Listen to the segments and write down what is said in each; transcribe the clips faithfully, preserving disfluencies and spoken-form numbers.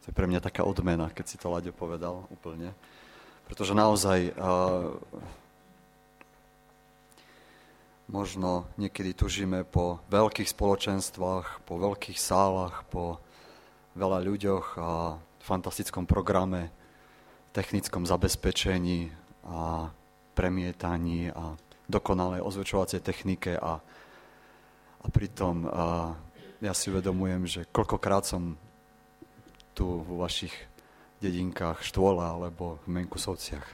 To je pre mňa taká odmena, keď si to Láďo povedal úplne. Pretože naozaj uh, možno niekedy tužíme po veľkých spoločenstvách, po veľkých sálach, po veľa ľuďoch a fantastickom programe, technickom zabezpečení a premietaní a dokonalej ozvučovacej technike a, a pritom uh, ja si uvedomujem, že koľkokrát som tu vo vašich dedinkách Štvola alebo v Menkusovciach.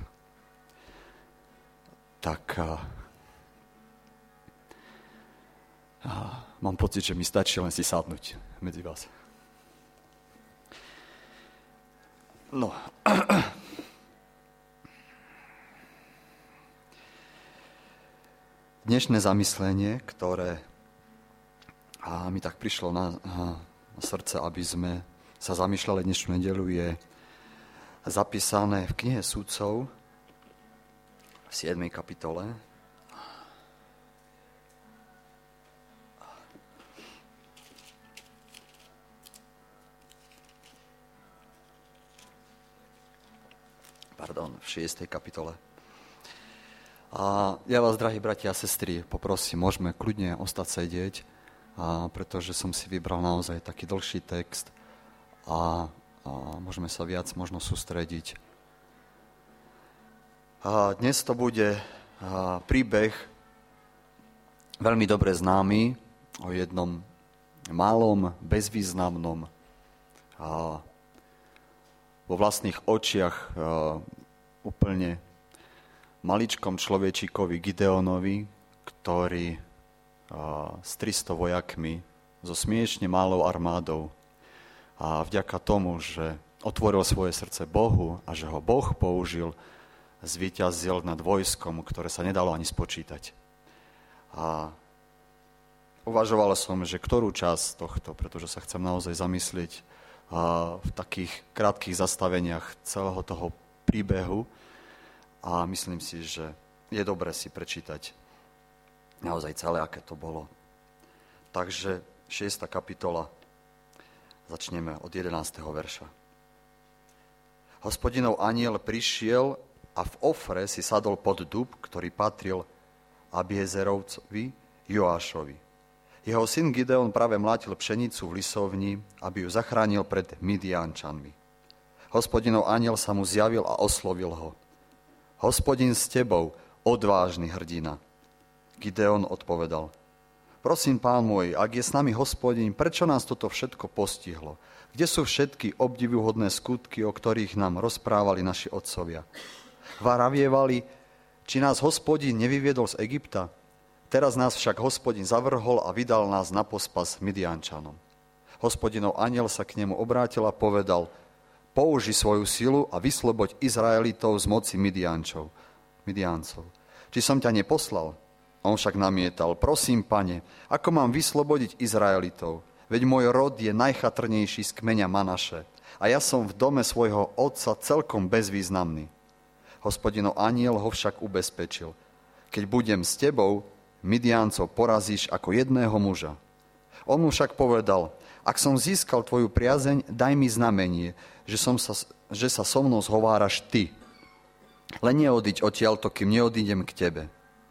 Tak a, a, mám pocit, že mi stačí len si sadnúť medzi vás. No. Dnešné zamyslenie, ktoré a mi tak prišlo na, na srdce, aby sme sa zamýšľali dnešnú nedeľu, je zapísané v knihe Sudcov v siedmej kapitole. Pardon, v šiestej kapitole. A ja vás, drahí bratia a sestry, poprosím, môžeme kľudne ostať sedieť, a pretože som si vybral naozaj taký dlhší text a, a môžeme sa viac možno sústrediť. A dnes to bude príbeh veľmi dobre známy o jednom malom, bezvýznamnom a vo vlastných očiach úplne maličkom človečíkovi Gideonovi, ktorý s tristo vojakmi, so smiešne malou armádou a vďaka tomu, že otvoril svoje srdce Bohu a že ho Boh použil, zvíťazil nad vojskom, ktoré sa nedalo ani spočítať. A uvažoval som, že ktorú časť tohto, pretože sa chcem naozaj zamyslieť v takých krátkych zastaveniach celého toho príbehu a myslím si, že je dobré si prečítať naozaj celé, aké to bolo. Takže šiesta kapitola, začneme od jedenásteho verša. Hospodinov anjel prišiel a v Ofre si sadol pod dub, ktorý patril Abiezerovcovi Joášovi. Jeho syn Gideon práve mlátil pšenicu v lisovni, aby ju zachránil pred Midiančanmi. Hospodinov anjel sa mu zjavil a oslovil ho. Hospodin s tebou, odvážny hrdina. Gideon odpovedal. Prosím, pán môj, ak je s nami Hospodin, prečo nás toto všetko postihlo? Kde sú všetky obdivuhodné skutky, o ktorých nám rozprávali naši otcovia? Varavievali, či nás Hospodin nevyviedol z Egypta? Teraz nás však Hospodin zavrhol a vydal nás na pospas Midiančanom. Hospodinov anjel sa k nemu obrátil a povedal, použi svoju silu a vysloboď Izraelitov z moci Midiančov, Midiancov. Či som ťa neposlal? On však namietal, prosím, pane, ako mám vyslobodiť Izraelitov? Veď môj rod je najchatrnejší z kmeňa Manaše a ja som v dome svojho otca celkom bezvýznamný. Hospodinov anjel ho však ubezpečil. Keď budem s tebou, Midiancov porazíš ako jedného muža. On mu však povedal, ak som získal tvoju priazeň, daj mi znamenie, že, som sa, že sa so mnou zhováraš ty. Len neodiď odtiaľto, kým neodídem k tebe.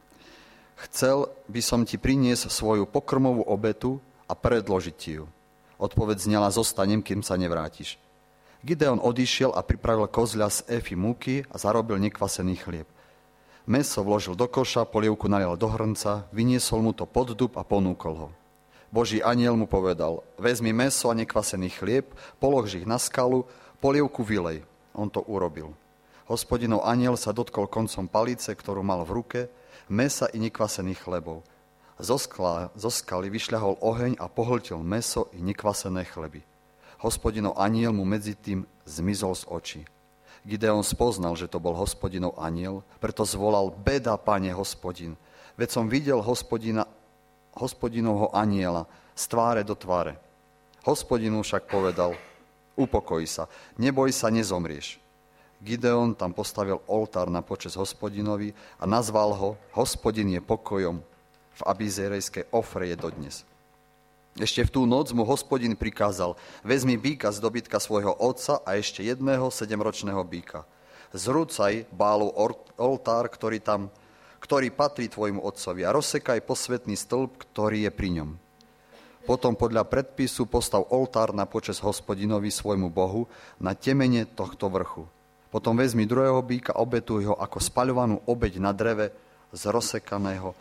Chcel by som ti priniesť svoju pokrmovú obetu a predložiť ti ju. Odpoveď znela, zostanem, kým sa nevrátiš. Gideon odišiel a pripravil kozľa z efy múky a zarobil nekvasený chlieb. Mäso vložil do koša, polievku nalial do hrnca, vyniesol mu to pod dub a ponúkol ho. Boží anjel mu povedal, vezmi mäso a nekvasený chlieb, polož ich na skalu, polievku vylej. On to urobil. Hospodinov anjel sa dotkol koncom palice, ktorú mal v ruke, mäsa i nekvasených chlebov. Zo, skla, zo skaly vyšľahol oheň a pohltil mäso i nekvasené chleby. Hospodinov anjel mu medzi tým zmizol z očí. Gideon spoznal, že to bol Hospodinov anjel, preto zvolal, beda, pane Hospodin. Veď som videl hospodina, Hospodinovho anjela z tváre do tváre. Hospodinu však povedal, upokoj sa, neboj sa, nezomrieš. Gideon tam postavil oltár na počesť Hospodinovi a nazval ho Hospodin je pokojom. V Abizerejskej Ofre je dodnes. Ešte v tú noc mu Hospodin prikázal: vezmi býka z dobytka svojho otca a ešte jedného sedemročného býka. Zrúcaj Bálov oltár, ktorý, tam, ktorý patrí tvojmu otcovi, a rozsekaj posvätný stĺp, ktorý je pri ňom. Potom podľa predpisu postav oltár na počesť Hospodinovi svojmu Bohu na temene tohto vrchu. Potom vezmi druhého býka, obetuj ho ako spaľovanú obeť na dreve z rozsekaného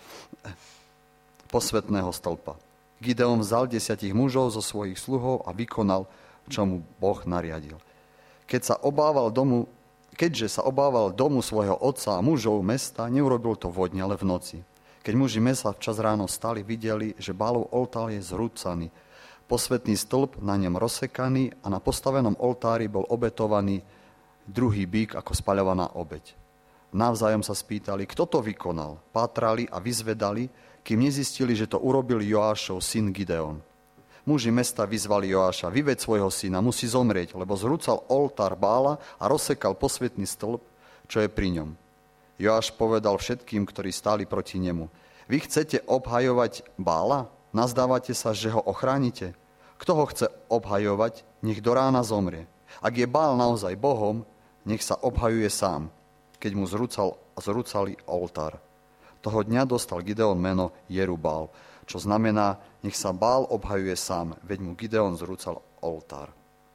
posvätného stĺpa. Gideon vzal desiatich mužov zo svojich sluhov a vykonal, čo mu Boh nariadil. Keď sa obával domu, keďže sa obával domu svojho otca a mužov mesta, neurobil to vodne, ale v noci. Keď muži mesta včas ráno stali, videli, že Bálov oltár je zrúcaný, posvätný stĺp na ňom rozsekaný a na postavenom oltári bol obetovaný druhý býk ako spaľovaná obeť. Navzájom sa spýtali, kto to vykonal. Pátrali a vyzvedali, kým nezistili, že to urobil Joášov syn Gideon. Muži mesta vyzvali Joáša: vyveď svojho syna, musí zomrieť, lebo zrúcal oltár Bála a rozsekal posvätný stĺp, čo je pri ňom. Joáš povedal všetkým, ktorí stáli proti nemu: vy chcete obhajovať Bála? Nazdávate sa, že ho ochránite? Kto ho chce obhajovať, nech do rána zomrie. Ak je Bál naozaj Bohom, nech sa obhajuje sám, keď mu zrúcal, zrúcali oltár. Toho dňa dostal Gideon meno Jerubál, čo znamená, nech sa Bál obhajuje sám, veď mu Gideon zrúcal oltár.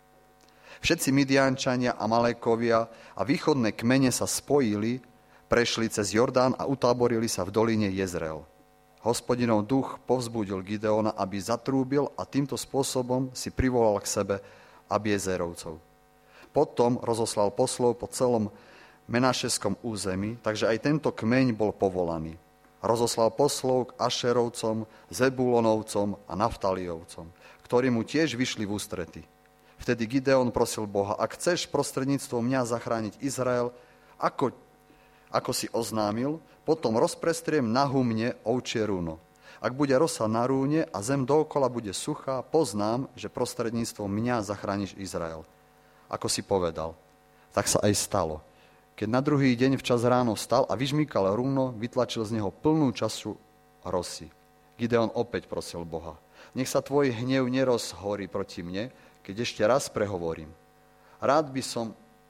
Všetci Midiančania a Malékovia a východné kmene sa spojili, prešli cez Jordán a utáborili sa v doline Jezreel. Hospodinov duch povzbudil Gideona, aby zatrúbil, a týmto spôsobom si privolal k sebe Abiezerovcov. Potom rozoslal poslov po celom Menašeskom území, takže aj tento kmeň bol povolaný. Rozoslal poslov k Ašerovcom, Zebulonovcom a Naftaliovcom, ktorí mu tiež vyšli v ústrety. Vtedy Gideon prosil Boha: ak chceš prostredníctvom mňa zachrániť Izrael, ako, ako si oznámil, potom rozprestriem na humne ovčie rúno. Ak bude rosa na rúne a zem dookola bude suchá, poznám, že prostredníctvom mňa zachrániš Izrael. Ako si povedal. Tak sa aj stalo. Keď na druhý deň včas ráno vstal a vyžmýkal rúno, vytlačil z neho plnú čašu rosy. Gideon opäť prosil Boha: nech sa tvoj hnev nerozhorí proti mne, keď ešte raz prehovorím. Rád by som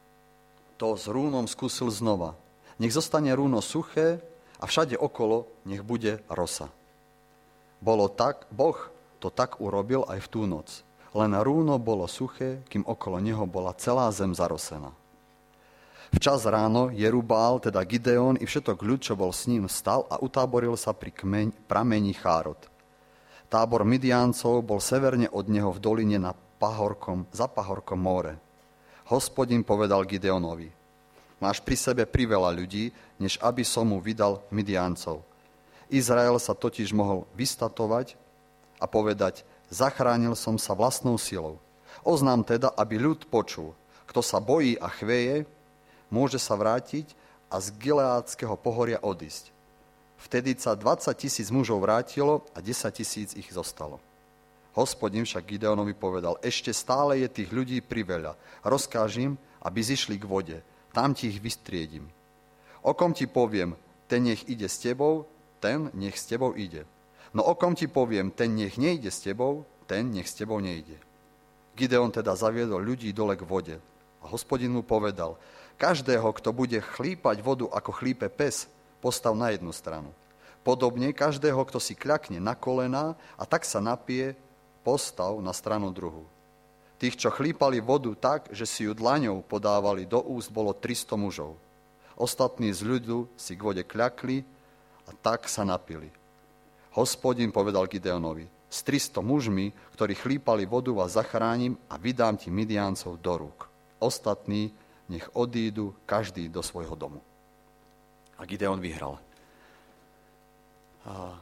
to s rúnom skúsil znova. Nech zostane rúno suché a všade okolo nech bude rosa. Bolo tak, Boh to tak urobil aj v tú noc. Len rúno bolo suché, kým okolo neho bola celá zem zarosená. Včas ráno Jerubál, teda Gideon, i všetok ľud, čo bol s ním, vstal a utáboril sa pri kmeň, pramení Chárod. Tábor Midiáncov bol severne od neho v doline na pahorkom, za pahorkom Móre. Hospodin povedal Gideonovi: máš pri sebe priveľa ľudí, než aby som mu vydal Midiáncov. Izrael sa totiž mohol vystatovať a povedať: zachránil som sa vlastnou silou. Oznám teda, aby ľud počul: kto sa bojí a chveje, môže sa vrátiť a z Gileádskeho pohoria odísť. Vtedy sa dvadsať tisíc mužov vrátilo a desať tisíc ich zostalo. Hospodin však Gideonovi povedal: ešte stále je tých ľudí priveľa. Rozkáž im, aby zišli k vode. Tam ti ich vystriedím. O kom ti poviem, ten nech ide s tebou, ten nech s tebou ide. No o kom ti poviem, ten nech nejde s tebou, ten nech s tebou nejde. Gideon teda zaviedol ľudí dole k vode. A Hospodin mu povedal: každého, kto bude chlípať vodu ako chlípe pes, postav na jednu stranu. Podobne každého, kto si kľakne na kolená a tak sa napije, postav na stranu druhú. Tých, čo chlípali vodu tak, že si ju dlaňou podávali do úst, bolo tristo mužov. Ostatní z ľudu si k vode kľakli a tak sa napili. Hospodin povedal Gideonovi: s tristo mužmi, ktorí chlípali vodu, vás zachránim a vydám ti Midiáncov do rúk. Ostatní nech odídu každý do svojho domu. A Gideon vyhral. A...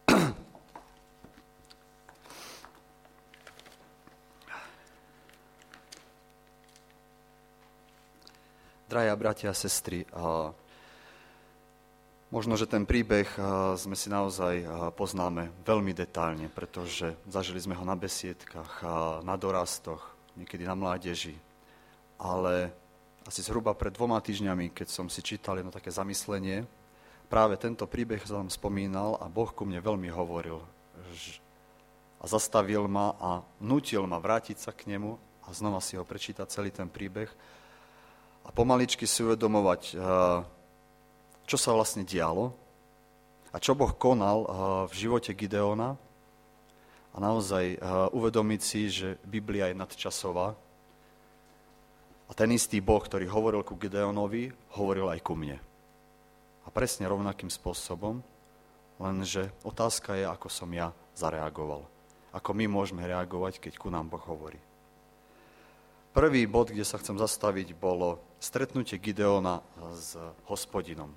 Drahí bratia a sestry, a možno, že ten príbeh sme si naozaj poznáme veľmi detailne, pretože zažili sme ho na besiedkach, na dorastoch, niekedy na mládeži. Ale asi zhruba pred dvoma týždňami, keď som si čítal jedno také zamyslenie, práve tento príbeh som spomínal a Boh ku mne veľmi hovoril. A a zastavil ma a nutil ma vrátiť sa k nemu a znova si ho prečítať celý ten príbeh a pomaličky si uvedomovať, čo sa vlastne dialo a čo Boh konal v živote Gideona a naozaj uvedomiť si, že Biblia je nadčasová a ten istý Boh, ktorý hovoril ku Gideonovi, hovoril aj ku mne. A presne rovnakým spôsobom, lenže otázka je, ako som ja zareagoval. Ako my môžeme reagovať, keď ku nám Boh hovorí. Prvý bod, kde sa chcem zastaviť, bolo stretnutie Gideona s Hospodinom.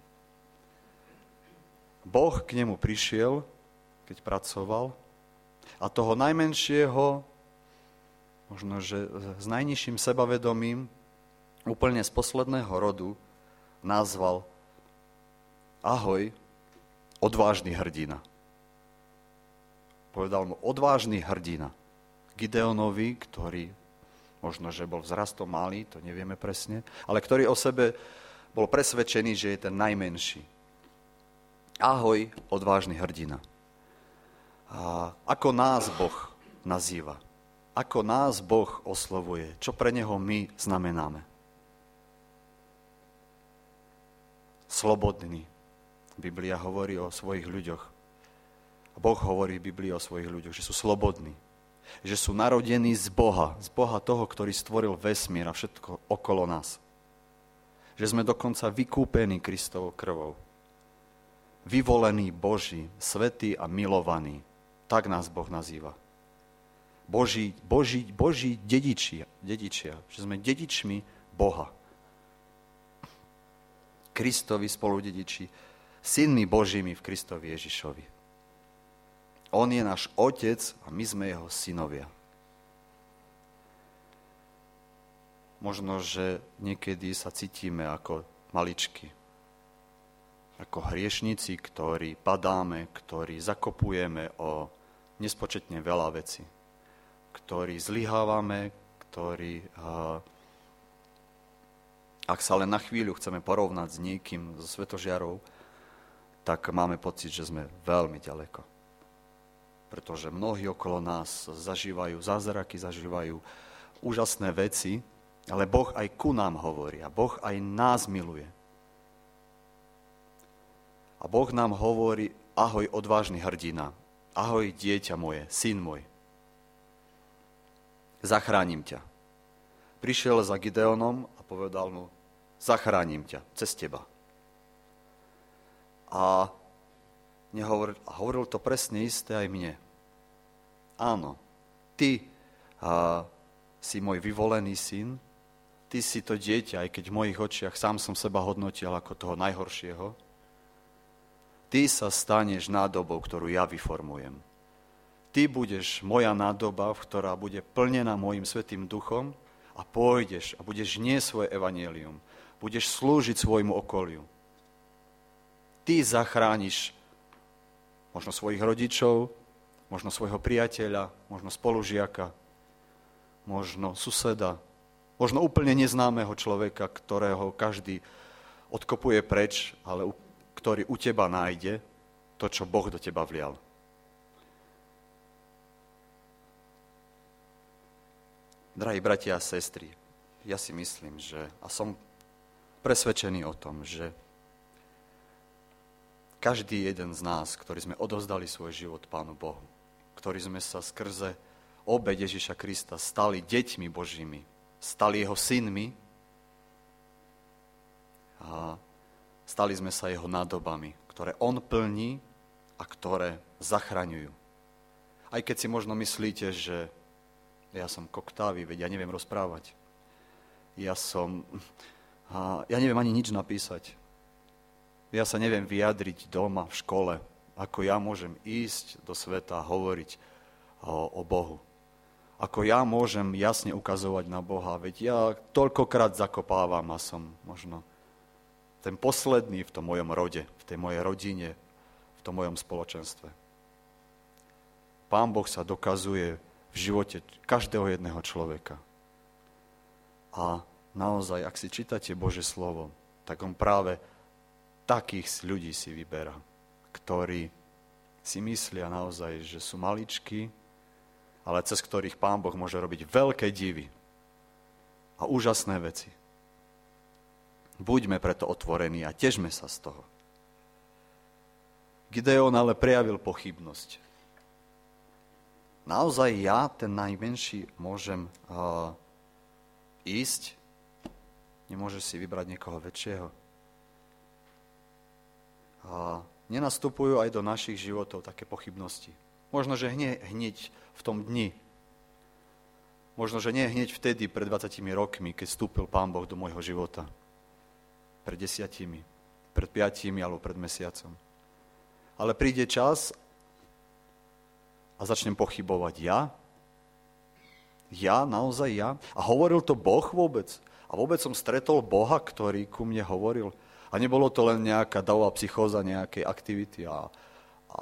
Boh k nemu prišiel, keď pracoval, a toho najmenšieho, možno, že s najnižším sebavedomím, úplne z posledného rodu, nazval ahoj, odvážny hrdina. Povedal mu, odvážny hrdina. Gideonovi, ktorý možno, že bol vzrastom malý, to nevieme presne, ale ktorý o sebe bol presvedčený, že je ten najmenší. Ahoj, odvážny hrdina. A ako nás Boh nazýva? Ako nás Boh oslovuje? Čo pre neho my znamenáme? Slobodný. Biblia hovorí o svojich ľuďoch. Boh hovorí v Biblii o svojich ľuďoch, že sú slobodní. Že sú narodení z Boha. Z Boha toho, ktorý stvoril vesmír a všetko okolo nás. Že sme dokonca vykúpení Kristovou krvou. Vyvolení Boží, svätí a milovaní. Tak nás Boh nazýva. Boží, Boží, Boží dedičia, dedičia. Že sme dedičmi Boha. Kristovi spoludediči. Synmi Božími v Kristovi Ježišovi. On je náš otec a my sme jeho synovia. Možno, že niekedy sa cítime ako maličky. Ako hriešnici, ktorí padáme, ktorí zakopujeme o nespočetne veľa vecí. Ktorí zlyhávame, ktorí, ak sa len na chvíľu chceme porovnať s niekým, so svetožiarou, tak máme pocit, že sme veľmi ďaleko. Pretože mnohí okolo nás zažívajú zázraky, zažívajú úžasné veci, ale Boh aj ku nám hovorí a Boh aj nás miluje. A Boh nám hovorí, ahoj, odvážny hrdina, ahoj, dieťa moje, syn môj. Zachránim ťa. Prišiel za Gideonom a povedal mu, zachránim ťa cez teba. A nehovoril, hovoril to presne isté aj mne. Áno, ty a, si môj vyvolený syn, ty si to dieťa, aj keď v mojich očiach sám som seba hodnotil ako toho najhoršieho. Ty sa staneš nádobou, ktorú ja vyformujem. Ty budeš moja nádoba, ktorá bude plnená mojim svätým duchom a pôjdeš a budeš niesť svoje evanjelium. Budeš slúžiť svojmu okoliu. Ty zachrániš možno svojich rodičov, možno svojho priateľa, možno spolužiaka, možno suseda, možno úplne neznámeho človeka, ktorého každý odkopuje preč, ale ktorý u teba nájde to, čo Boh do teba vlial. Drahí bratia a sestry, ja si myslím, že a som presvedčený o tom, že každý jeden z nás, ktorí sme odovzdali svoj život Pánu Bohu, ktorí sme sa skrze obeť Ježiša Krista stali deťmi Božími, stali jeho synmi a stali sme sa jeho nádobami, ktoré on plní a ktoré zachraňujú. Aj keď si možno myslíte, že ja som koktávy, veď ja neviem rozprávať. Ja som, ja neviem ani nič napísať. Ja sa neviem vyjadriť doma, v škole, ako ja môžem ísť do sveta a hovoriť o, o Bohu. Ako ja môžem jasne ukazovať na Boha, veď ja toľkokrát zakopávam a som možno ten posledný v tom mojom rode, v tej mojej rodine, v tom mojom spoločenstve. Pán Boh sa dokazuje v živote každého jedného človeka. A naozaj, ak si čítate Božie slovo, tak on práve takých ľudí si vyberá, ktorí si myslia naozaj, že sú maličkí, ale cez ktorých Pán Boh môže robiť veľké divy a úžasné veci. Buďme preto otvorení a težme sa z toho. Gideon ale prejavil pochybnosť. Naozaj ja, ten najmenší, môžem uh, ísť? Nemôžeš si vybrať niekoho väčšieho? A nenastupujú aj do našich životov také pochybnosti. Možno, že hneď, hneď v tom dni. Možno, že nie hneď vtedy, pred dvadsiatimi rokmi, keď vstúpil Pán Boh do môjho života. Pred desiatimi, pred piatimi alebo pred mesiacom. Ale príde čas a začnem pochybovať. Ja? Ja? Naozaj ja? A hovoril to Boh vôbec? A vôbec som stretol Boha, ktorý ku mne hovoril? A nebolo to len nejaká davová psychóza nejakej aktivity a, a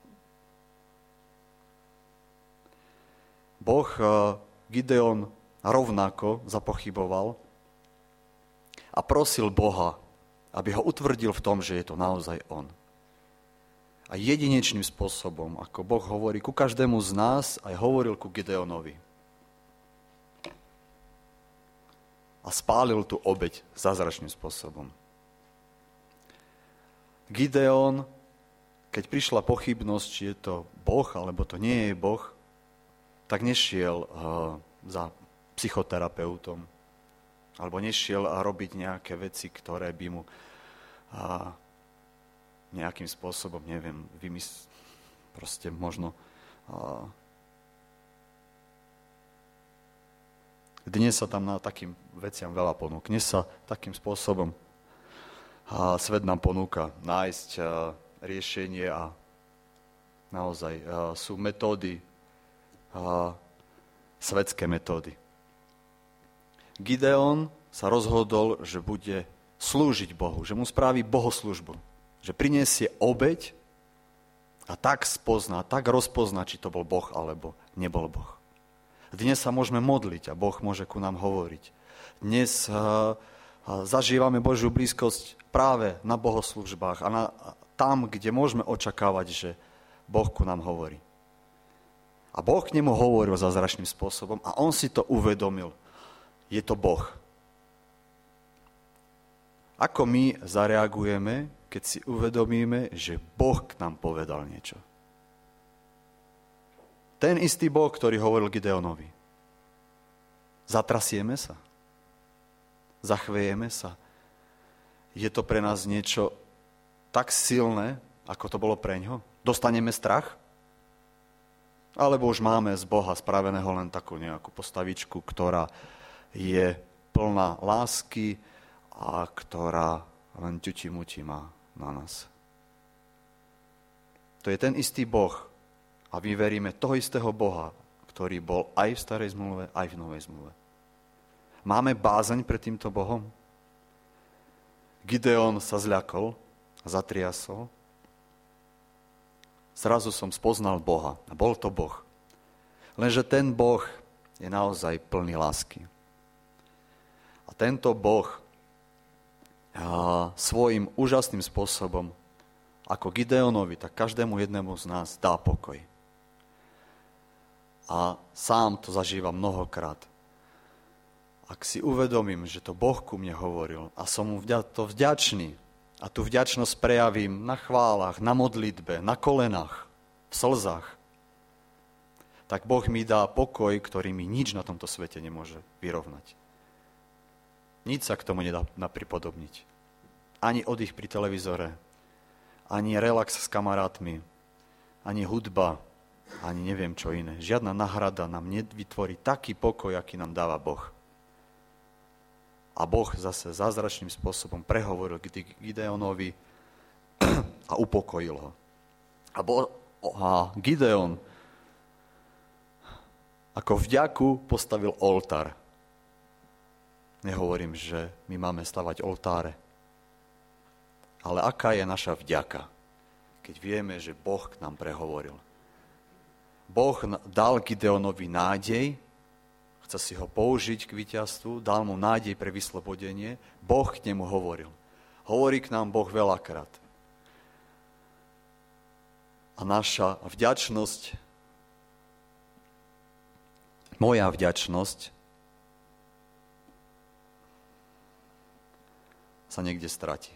Boh, Gideon rovnako zapochyboval a prosil Boha, aby ho utvrdil v tom, že je to naozaj on. A jedinečným spôsobom, ako Boh hovorí ku každému z nás, aj hovoril ku Gideonovi. A spálil tú obeť zázračným spôsobom. Gideon, keď prišla pochybnosť, či je to Boh, alebo to nie je Boh, tak nešiel uh, za psychoterapeutom, alebo nešiel robiť nejaké veci, ktoré by mu uh, nejakým spôsobom, neviem, vymysl... proste možno... Uh, dnes sa tam na takým veciam veľa ponúkne sa takým spôsobom. A svet nám ponúka nájsť uh, riešenie a naozaj uh, sú metódy, uh, svetské metódy. Gideon sa rozhodol, že bude slúžiť Bohu, že mu spraví bohoslužbu, že prinesie obeť a tak spozná, tak rozpozná, či to bol Boh alebo nebol Boh. Dnes sa môžeme modliť a Boh môže ku nám hovoriť. Dnes uh, zažívame Božiu blízkosť práve na bohoslúžbách a na, tam, kde môžeme očakávať, že Boh ku nám hovorí. A Boh k nemu hovoril zázračným spôsobom a on si to uvedomil. Je to Boh. Ako my zareagujeme, keď si uvedomíme, že Boh k nám povedal niečo? Ten istý Boh, ktorý hovoril Gideonovi. Zatrasieme sa? Zachvejeme sa? Je to pre nás niečo tak silné, ako to bolo pre ňo? Dostaneme strach? Alebo už máme z Boha spraveného len takú nejakú postavičku, ktorá je plná lásky a ktorá len ťuti-muti má na nás. To je ten istý Boh a my veríme toho istého Boha, ktorý bol aj v starej zmluve, aj v novej zmluve. Máme bázeň pred týmto Bohom? Gideon sa zľakol, zatriasol. Zrazu som spoznal Boha a bol to Boh. Lenže ten Boh je naozaj plný lásky. A tento Boh a svojím úžasným spôsobom, ako Gideonovi, tak každému jednému z nás dá pokoj. A sám to zažívam mnohokrát. Ak si uvedomím, že to Boh ku mne hovoril a som mu to vďačný a tú vďačnosť prejavím na chválach, na modlitbe, na kolenách, v slzách, tak Boh mi dá pokoj, ktorý mi nič na tomto svete nemôže vyrovnať. Nič sa k tomu nedá pripodobniť. Ani oddych pri televízore, ani relax s kamarátmi, ani hudba, ani neviem čo iné. Žiadna náhrada nám nevytvorí taký pokoj, aký nám dáva Boh. A Boh zase zázračným spôsobom prehovoril k Gideonovi a upokojil ho. A, bo, a Gideon ako vďaku postavil oltár. Nehovorím, že my máme stavať oltáre. Ale aká je naša vďaka, keď vieme, že Boh k nám prehovoril. Boh dal Gideonovi nádej, chce si ho použiť k víťazstvu, dal mu nádej pre vyslobodenie, Boh k nemu hovoril. Hovorí k nám Boh veľakrát. A naša vďačnosť moja vďačnosť sa niekde stratí.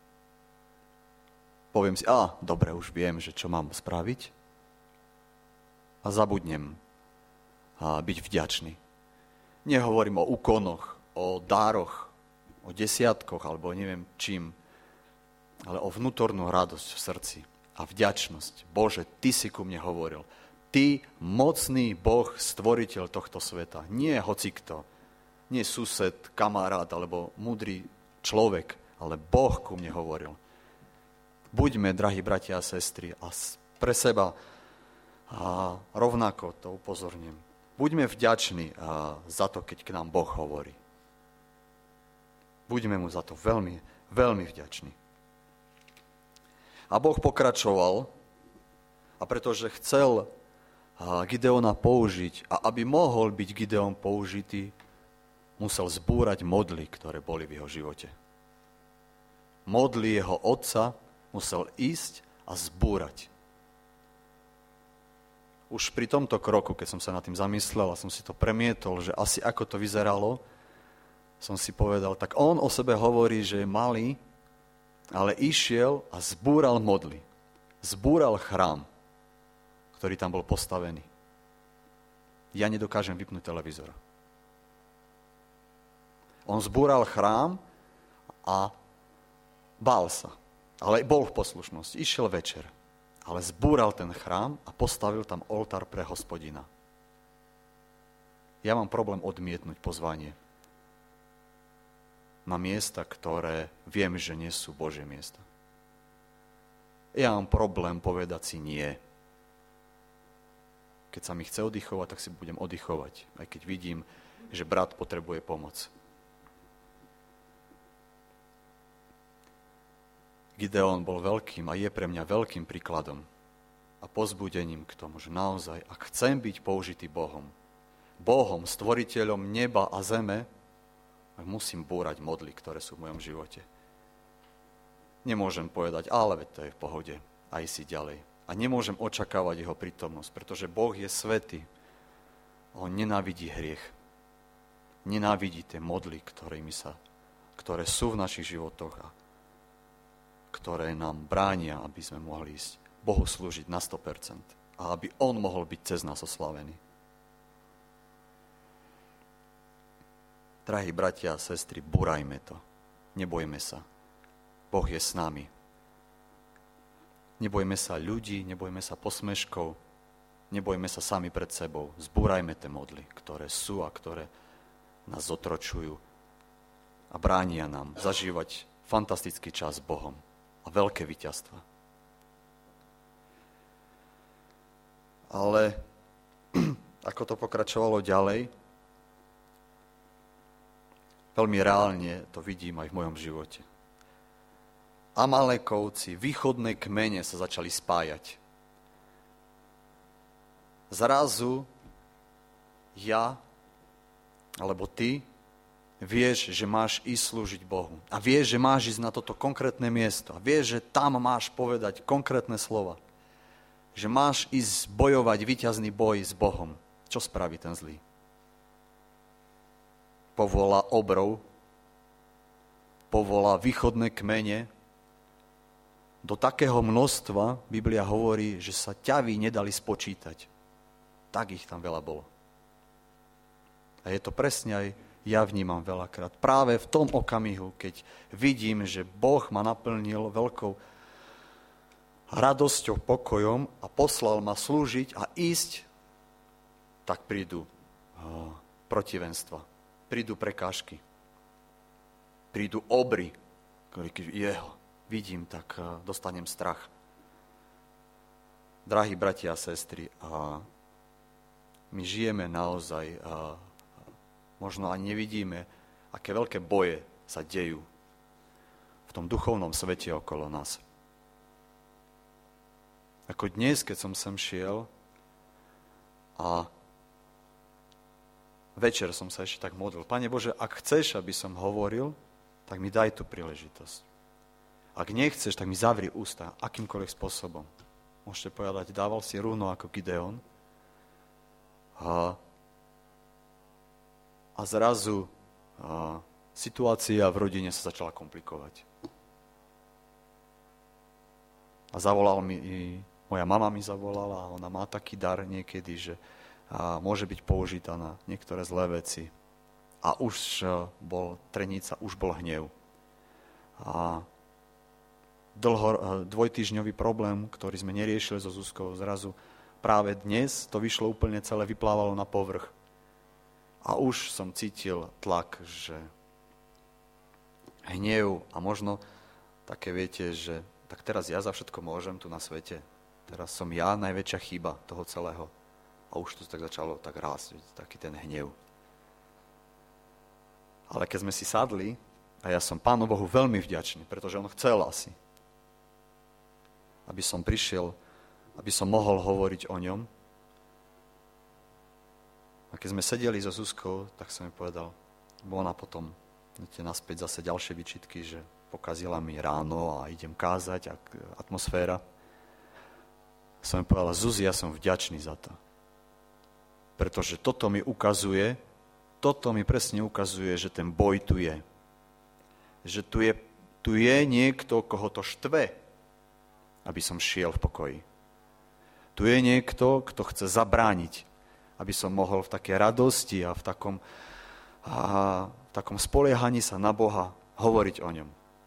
Poviem si, a dobre, už viem, že čo mám spraviť a zabudnem a byť vďačný. Nehovorím o úkonoch, o dároch, o desiatkoch alebo neviem čím, ale o vnútornú radosť v srdci a vďačnosť. Bože, Ty si ku mne hovoril. Ty, mocný Boh, stvoriteľ tohto sveta. Nie hocikto, nie sused, kamarát alebo múdry človek, ale Boh ku mne hovoril. Buďme, drahí bratia a sestry, a pre seba a rovnako to upozorním. Buďme vďační za to, keď k nám Boh hovorí. Buďme mu za to veľmi, veľmi vďační. A Boh pokračoval, a pretože chcel Gideona použiť, a aby mohol byť Gideon použitý, musel zbúrať modly, ktoré boli v jeho živote. Modly jeho otca musel ísť a zbúrať. Už pri tomto kroku, keď som sa nad tým zamyslel a som si to premietol, že asi ako to vyzeralo, som si povedal, tak on o sebe hovorí, že je malý, ale išiel a zbúral modly. Zbúral chrám, ktorý tam bol postavený. Ja nedokážem vypnúť televízor. On zbúral chrám a bál sa. Ale bol v poslušnosti. Išiel večer. Ale zbúral ten chrám a postavil tam oltár pre Hospodina. Ja mám problém odmietnúť pozvanie na miesta, ktoré viem, že nie sú Božie miesta. Ja mám problém povedať si nie. Keď sa mi chce oddychovať, tak si budem oddychovať. Aj keď vidím, že brat potrebuje pomoc. Gideon bol veľkým a je pre mňa veľkým príkladom a pozbudením k tomu, že naozaj, ak chcem byť použitý Bohom, Bohom, stvoriteľom neba a zeme, tak musím búrať modly, ktoré sú v mojom živote. Nemôžem povedať, ale veď to je v pohode, aj si ďalej. A nemôžem očakávať jeho prítomnosť, pretože Boh je svätý. On nenávidí hriech. Nenávidí tie modly, ktorými sa, ktoré sú v našich životoch a ktoré nám bránia, aby sme mohli ísť Bohu slúžiť na sto percent a aby on mohol byť cez nás oslavený. Drahí bratia a sestry, burajme to. Nebojme sa. Boh je s nami. Nebojme sa ľudí, nebojme sa posmeškov, nebojme sa sami pred sebou. Zbúrajme tie modly, ktoré sú a ktoré nás zotročujú a bránia nám zažívať fantastický čas s Bohom a veľké víťazstva. Ale ako to pokračovalo ďalej, veľmi reálne to vidím aj v mojom živote. Amalekovci, východné kmene sa začali spájať. Zrazu ja, alebo ty, vieš, že máš ísť slúžiť Bohu. A vieš, že máš ísť na toto konkrétne miesto. A vieš, že tam máš povedať konkrétne slova. Že máš ísť bojovať víťazný boj s Bohom. Čo spraví ten zlý? Povolá obrov, povolá východné kmene. Do takého množstva, Biblia hovorí, že sa ťavy nedali spočítať. Tak ich tam veľa bolo. A je to presne aj ja vnímam veľakrát. Práve v tom okamihu, keď vidím, že Boh ma naplnil veľkou radosťou, pokojom a poslal ma slúžiť a ísť, tak prídu uh, protivenstva, prídu prekážky, prídu obry, ktorý jeho vidím, tak uh, dostanem strach. Drahí bratia a sestry, uh, my žijeme naozaj, uh, možno ani nevidíme, aké veľké boje sa dejú v tom duchovnom svete okolo nás. Ako dnes, keď som sem šiel a večer som sa ešte tak modlil. Pane Bože, ak chceš, aby som hovoril, tak mi daj tú príležitosť. Ak nechceš, tak mi zavri ústa akýmkoľvek spôsobom. Môžete povedať, dával si rúno ako Gideon a a zrazu a, situácia v rodine sa začala komplikovať. A zavolal mi, moja mama mi zavolala a ona má taký dar niekedy, že a, môže byť použitá na niektoré zlé veci. A už bol trenica, už bol hnev. A dlho, dvojtýždňový problém, ktorý sme neriešili so Zuzkou, zrazu práve dnes to vyšlo úplne celé, vyplávalo na povrch. A už som cítil tlak, že hnev a možno také viete, že tak teraz ja za všetko môžem tu na svete. Teraz som ja najväčšia chyba toho celého. A už to tak začalo tak rásť, taký ten hnev. Ale keď sme si sadli, a ja som Pánu Bohu veľmi vďačný, pretože on chcel asi, aby som prišiel, aby som mohol hovoriť o ňom. A keď sme sedeli so Zuzkou, tak som jej povedal, bo ona potom idete naspäť zase ďalšie výčitky, že pokazila mi ráno a idem kázať, a atmosféra. Som jej povedal, Zuzi, ja som vďačný za to. Pretože toto mi ukazuje, toto mi presne ukazuje, že ten boj tu je. Že tu je, tu je niekto, koho to štve, aby som šiel v pokoji. Tu je niekto, kto chce zabrániť, aby som mohol v takej radosti a v takom, a v takom spoliehaní sa na Boha hovoriť o ňom.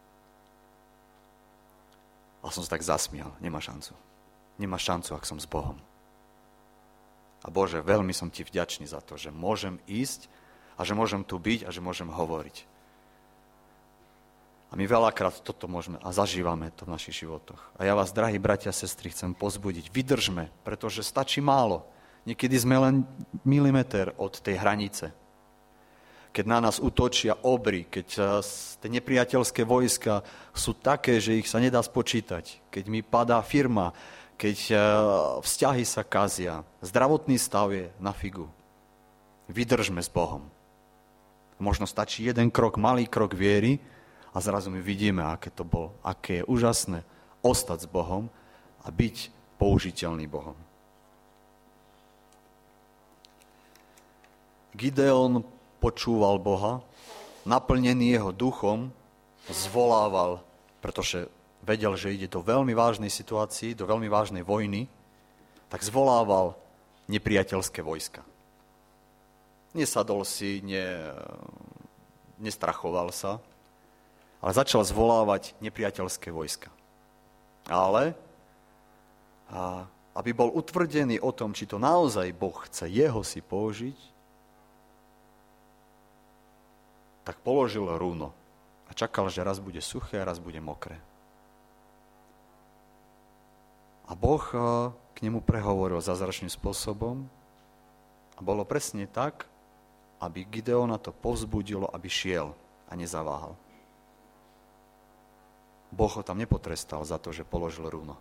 A som sa tak zasmial. Nemá šancu. Nemá šancu, ak som s Bohom. A Bože, veľmi som ti vďačný za to, že môžem ísť a že môžem tu byť a že môžem hovoriť. A my veľakrát toto môžeme a zažívame to v našich životoch. A ja vás, drahí bratia a sestry, chcem pozbudiť. Vydržme, pretože stačí málo. Niekedy sme len milimeter od tej hranice. Keď na nás útočia obry, keď tie nepriateľské vojska sú také, že ich sa nedá spočítať, keď mi padá firma, keď vzťahy sa kazia, zdravotný stav je na figu. Vydržme s Bohom. Možno stačí jeden krok, malý krok viery a zrazu my vidíme, aké to bolo, aké je úžasné ostať s Bohom a byť použiteľný Bohom. Gideon počúval Boha, naplnený jeho duchom, zvolával, pretože vedel, že ide do veľmi vážnej situácii, do veľmi vážnej vojny, tak zvolával nepriateľské vojska. Nesadol si, ne, nestrachoval sa, ale začal zvolávať nepriateľské vojska. Ale, a, aby bol utvrdený o tom, či to naozaj Boh chce jeho si použiť, tak položil rúno a čakal, že raz bude suché a raz bude mokré. A Boh k nemu prehovoril zázračným spôsobom a bolo presne tak, aby Gideona to povzbudilo, aby šiel a nezaváhal. Boh ho tam nepotrestal za to, že položil rúno.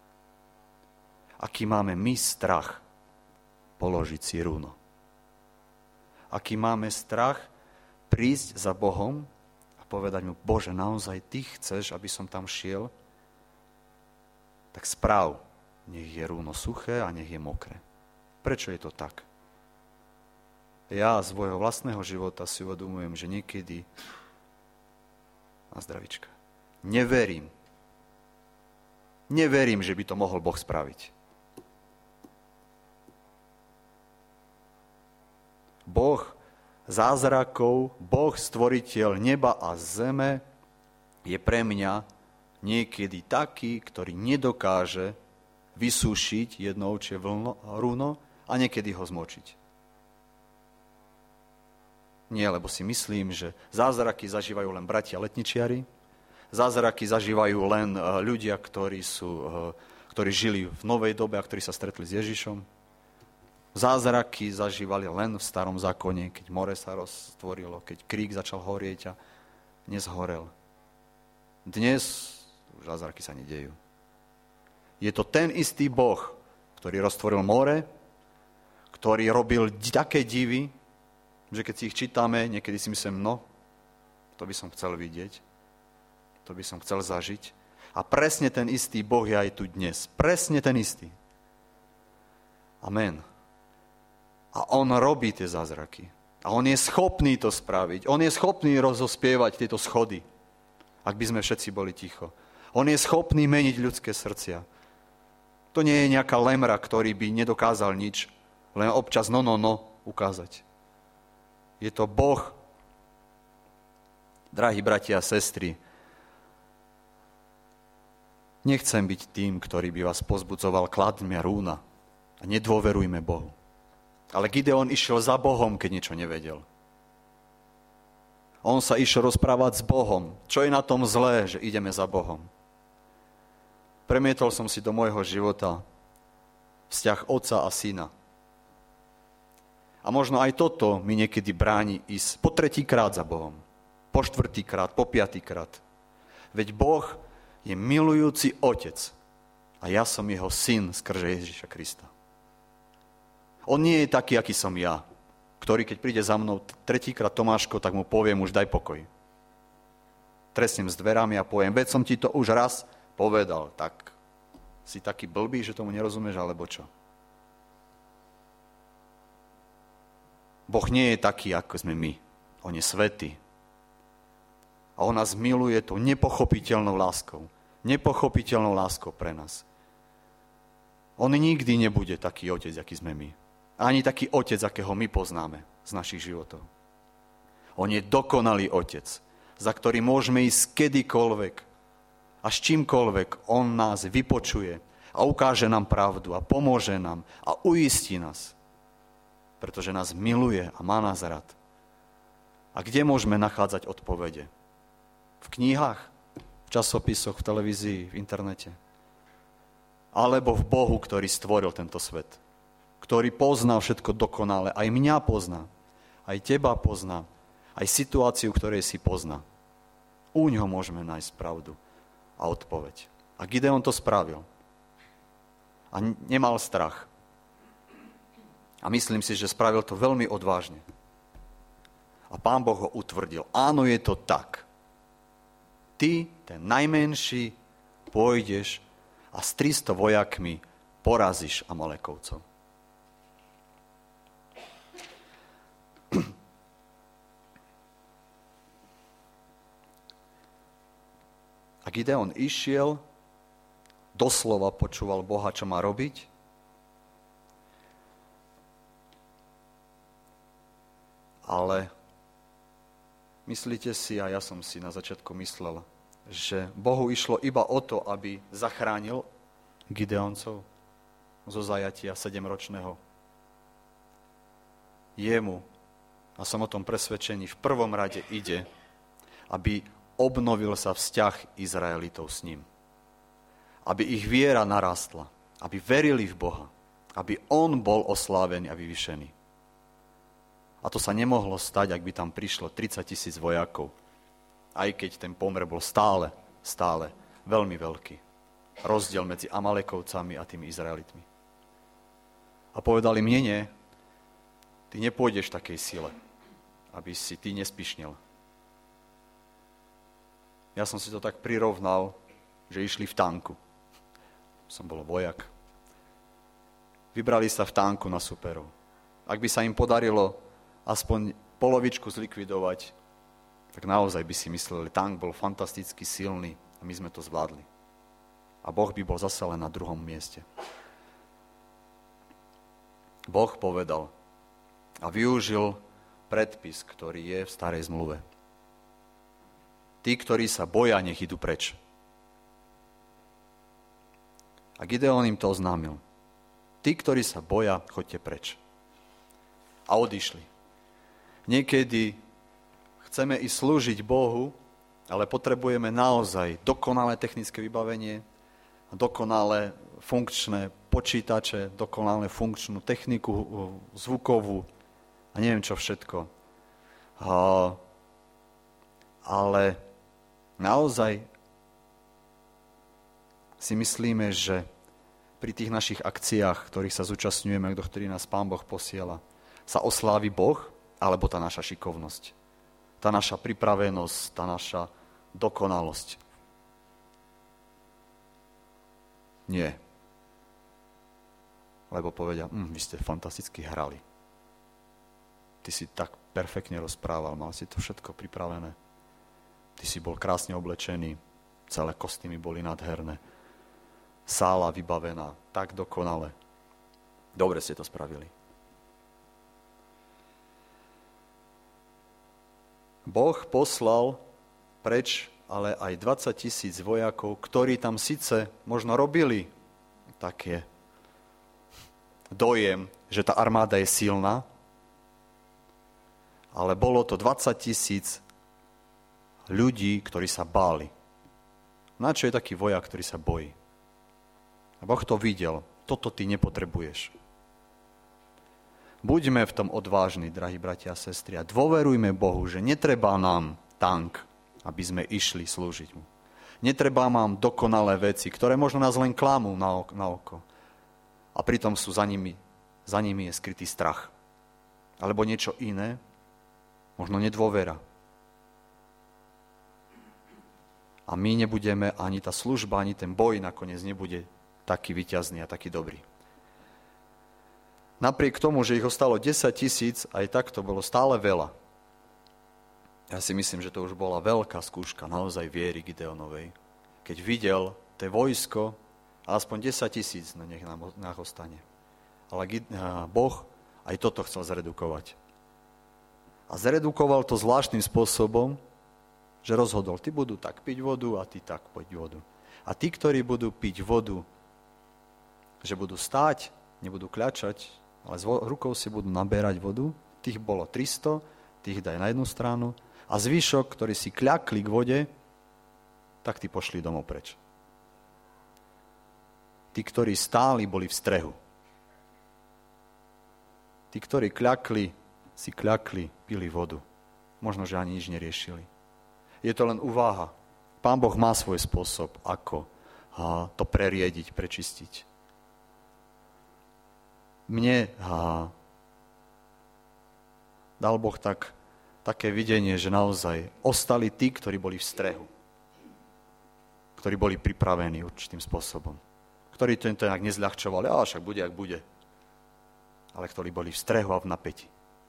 Aký máme my strach položiť si rúno. Aký máme strach prísť za Bohom a povedať mu, Bože, naozaj ty chceš, aby som tam šiel, tak správ, nech je rúno suché a nech je mokré. Prečo je to tak? Ja z svojho vlastného života si uvedomujem, že niekedy, a zdravička, neverím, neverím, že by to mohol Boh spraviť. Boh zázrakov, Boh, stvoriteľ neba a zeme, je pre mňa niekedy taký, ktorý nedokáže vysúšiť jedno ovčie rúno a niekedy ho zmočiť. Nie, lebo si myslím, že zázraky zažívajú len bratia letničiari, zázraky zažívajú len ľudia, ktorí, sú, ktorí žili v novej dobe a ktorí sa stretli s Ježišom. Zázraky zažívali len v starom zákone, keď more sa roztvorilo, keď krík začal horieť a nezhorel. Dnes už zázraky sa nedejú. Je to ten istý Boh, ktorý roztvoril more, ktorý robil také divy, že keď si ich čítame, niekedy si myslím, no, to by som chcel vidieť, to by som chcel zažiť. A presne ten istý Boh je aj tu dnes. Presne ten istý. Amen. A on robí tie zázraky. A on je schopný to spraviť. On je schopný rozospievať tieto schody, ak by sme všetci boli ticho. On je schopný meniť ľudské srdcia. To nie je nejaká lemra, ktorý by nedokázal nič, len občas no, no, no ukázať. Je to Boh. Drahí bratia a sestry, nechcem byť tým, ktorý by vás pozbudzoval kladmi a rúna. A nedôverujme Bohu. Ale Gideon išiel za Bohom, keď niečo nevedel. On sa išiel rozprávať s Bohom. Čo je na tom zlé, že ideme za Bohom? Premietol som si do môjho života vzťah otca a syna. A možno aj toto mi niekedy bráni ísť po tretíkrát za Bohom. Po štvrtýkrát, po piatýkrát. Veď Boh je milujúci otec a ja som jeho syn skrze Ježiša Krista. On nie je taký, aký som ja, ktorý keď príde za mnou tretíkrát Tomáško, tak mu poviem, už daj pokoj. Trestnem s dverami a poviem, veď som ti to už raz povedal, tak si taký blbý, že tomu nerozumieš, alebo čo? Boh nie je taký, ako sme my. On je svätý. A on nás miluje tou nepochopiteľnou láskou. Nepochopiteľnou láskou pre nás. On nikdy nebude taký otec, aký sme my. Ani taký otec, akého my poznáme z našich životov. On je dokonalý otec, za ktorý môžeme ísť kedykoľvek a s čímkoľvek on nás vypočuje a ukáže nám pravdu a pomôže nám a uistí nás, pretože nás miluje a má nás rád. A kde môžeme nachádzať odpovede? V knihách, v časopisoch, v televízii, v internete? Alebo v Bohu, ktorý stvoril tento svet? Ktorý pozná všetko dokonale, aj mňa pozná, aj teba pozná, aj situáciu, ktorej si pozná. U ňoho môžeme nájsť pravdu a odpoveď. A Gideon to spravil. A nemal strach. A myslím si, že spravil to veľmi odvážne. A Pán Boh ho utvrdil. Áno, je to tak. Ty, ten najmenší, pôjdeš a s tristo vojakmi porazíš Amalekovcov. A Gideon išiel, doslova počúval Boha, čo má robiť. Ale myslíte si, a ja som si na začiatku myslel, že Bohu išlo iba o to, aby zachránil Gideoncov zo zajatia sedemročného. Jemu, a som o tom presvedčený, v prvom rade ide, aby obnovil sa vzťah Izraelitov s ním. Aby ich viera narastla, aby verili v Boha, aby on bol oslávený a vyvyšený. A to sa nemohlo stať, ak by tam prišlo tridsať tisíc vojakov, aj keď ten pomer bol stále, stále veľmi veľký. Rozdiel medzi Amalekovcami a tými Izraelitmi. A povedali, mne nie, ty nepôjdeš v takej sile, aby si ty nespišnil. Ja som si to tak prirovnal, že išli v tanku. Som bol vojak. Vybrali sa v tanku na superov. Ak by sa im podarilo aspoň polovičku zlikvidovať, tak naozaj by si mysleli, tank bol fantasticky silný a my sme to zvládli. A Boh by bol zase len na druhom mieste. Boh povedal a využil predpis, ktorý je v starej zmluve. Tí, ktorí sa boja, nech idú preč. A Gideon im to oznámil. Tí, ktorí sa boja, choďte preč. A odišli. Niekedy chceme ísť slúžiť Bohu, ale potrebujeme naozaj dokonalé technické vybavenie, dokonalé funkčné počítače, dokonalé funkčnú techniku zvukovú a neviem čo všetko. Ale naozaj si myslíme, že pri tých našich akciách, ktorých sa zúčastňujeme, do ktorých nás Pán Boh posiela, sa oslávi Boh, alebo tá naša šikovnosť, tá naša pripravenosť, tá naša dokonalosť? Nie. Lebo povedia, hm, vy ste fantasticky hrali. Ty si tak perfektne rozprával, mal si to všetko pripravené. Ty si bol krásne oblečený, celé kostýmy boli nádherné. Sála vybavená, tak dokonale. Dobre ste to spravili. Boh poslal preč ale aj dvadsať tisíc vojakov, ktorí tam síce možno robili také dojem, že tá armáda je silná, ale bolo to dvadsať tisíc ľudí, ktorí sa báli. Na čo je taký vojak, ktorý sa bojí? A Boh to videl. Toto ty nepotrebuješ. Buďme v tom odvážni, drahí bratia a sestry, a dôverujme Bohu, že netreba nám tank, aby sme išli slúžiť mu. Netreba nám dokonalé veci, ktoré možno nás len klamú na oko, na oko. A pritom sú za nimi, za nimi je skrytý strach. Alebo niečo iné, možno nedôvera. A my nebudeme, ani tá služba, ani ten boj nakoniec nebude taký víťazný a taký dobrý. Napriek tomu, že ich ostalo desať tisíc, aj tak to bolo stále veľa. Ja si myslím, že to už bola veľká skúška naozaj viery Gideonovej. Keď videl to vojsko, aspoň desať tisíc na nech nám ostane. Ale Boh aj toto chcel zredukovať. A zredukoval to zvláštnym spôsobom, že rozhodol, tí budú tak piť vodu a tí tak piť vodu. A tí, ktorí budú piť vodu, že budú stáť, nebudú kľačať, ale s rukou si budú naberať vodu, tých bolo tristo, tých daj na jednu stranu, a zvyšok, ktorí si kľakli k vode, tak tí pošli domov preč. Tí, ktorí stáli, boli v strehu. Tí, ktorí kľakli, si kľakli, pili vodu. Možno, že ani nič neriešili. Je to len úvaha. Pán Boh má svoj spôsob, ako to preriediť, prečistiť. Mne dal Boh tak také videnie, že naozaj ostali tí, ktorí boli v strehu. Ktorí boli pripravení určitým spôsobom. Ktorí to nejak nezľahčovali, ale však bude, ak bude. Ale ktorí boli v strehu a v napätí.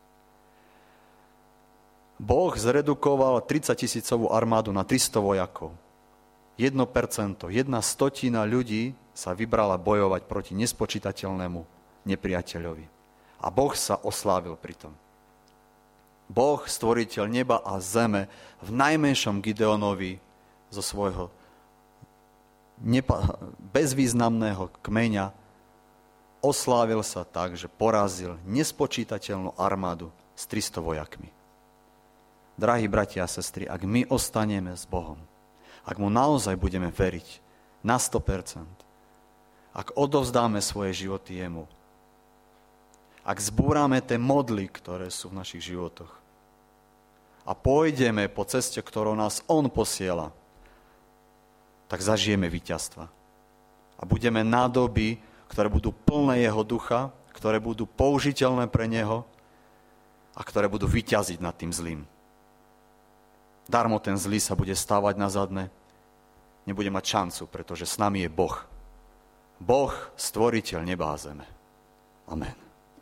Boh zredukoval tridsaťtisícovú armádu na tristo vojakov. jedno percento, jedna stotina ľudí sa vybrala bojovať proti nespočítateľnému nepriateľovi. A Boh sa oslávil pri tom. Boh, stvoriteľ neba a zeme, v najmenšom Gideonovi zo svojho nepa- bezvýznamného kmeňa oslávil sa tak, že porazil nespočítateľnú armádu s tristo vojakmi. Drahí bratia a sestry, ak my ostaneme s Bohom, ak mu naozaj budeme veriť na sto percent, ak odovzdáme svoje životy jemu, ak zbúrame tie modly, ktoré sú v našich životoch, a pôjdeme po ceste, ktorou nás on posiela, tak zažijeme víťazstva. A budeme nádoby, ktoré budú plné jeho ducha, ktoré budú použiteľné pre neho a ktoré budú vyťaziť nad tým zlým. Darmo ten zlý sa bude stávať na zadné, nebude mať šancu, pretože s nami je Boh. Boh, stvoriteľ neba a zeme. Amen.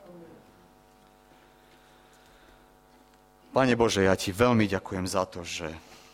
Pane Bože, ja ti veľmi ďakujem za to, že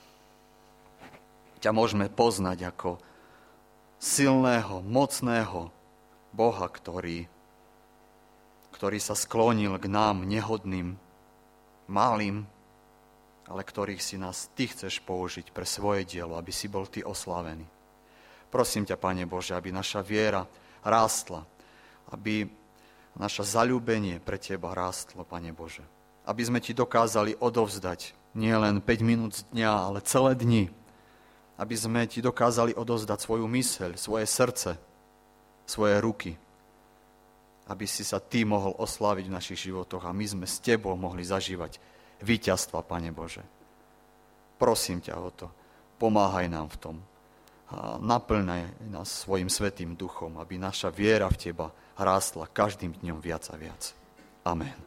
ťa môžeme poznať ako silného, mocného Boha, ktorý, ktorý sa sklonil k nám, nehodným, malým, ale ktorých si nás ty chceš použiť pre svoje dielo, aby si bol ty oslávený. Prosím ťa, Pane Bože, aby naša viera rástla, aby naše zaľúbenie pre teba rástlo, Pane Bože. Aby sme ti dokázali odovzdať nie len päť minút z dňa, ale celé dni. Aby sme ti dokázali odovzdať svoju myseľ, svoje srdce, svoje ruky. Aby si sa ty mohol osláviť v našich životoch a my sme s tebou mohli zažívať víťazstva, Pane Bože. Prosím ťa o to. Pomáhaj nám v tom. A naplňaj nás svojim svätým duchom, aby naša viera v teba rástla každým dňom viac a viac. Amen.